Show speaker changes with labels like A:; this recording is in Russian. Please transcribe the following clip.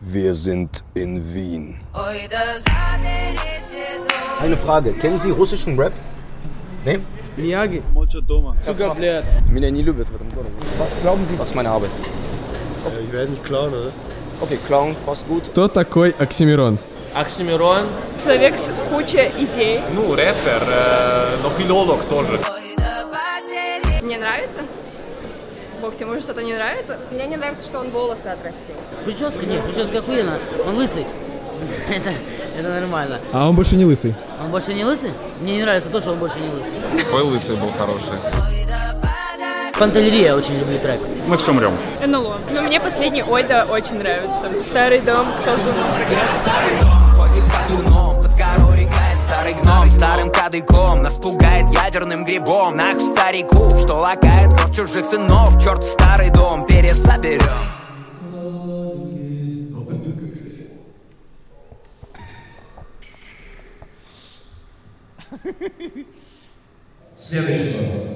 A: Wir sind in Wien.
B: Eine Frage, kennen Sie russischen Rap? Nee?
C: Miyagi. Zucker blärt.
B: Меня не любят в этом городе. Was glauben Sie, was ich meine habe?
D: Ich weiß nicht, Clown, oder?
B: Okay, Clown, passt gut.
E: Кто такой Оксимирон?
C: Оксимирон.
F: Человек с кучей идей.
G: Ну, рэпер, но филолог тоже.
F: Мне нравится? Бог, тебе может что-то не нравится? Мне не нравится, что он волосы отрастил.
H: Прическа нет, прическа охуенная. Он лысый. Это нормально.
E: А он больше не лысый.
H: Он больше не лысый? Мне не нравится то, что он больше не лысый.
G: Какой лысый был хороший.
H: Пантелерия, очень люблю трек.
G: Мы все мрем.
F: НЛО. Но мне последний Ойда очень нравится. Старый дом, кто
I: Старый гном, старым кадыком нас пугает ядерным грибом. Нах стариков, что лакает кровь чужих сынов. Черт, старый дом пересоберем.
J: Следующий.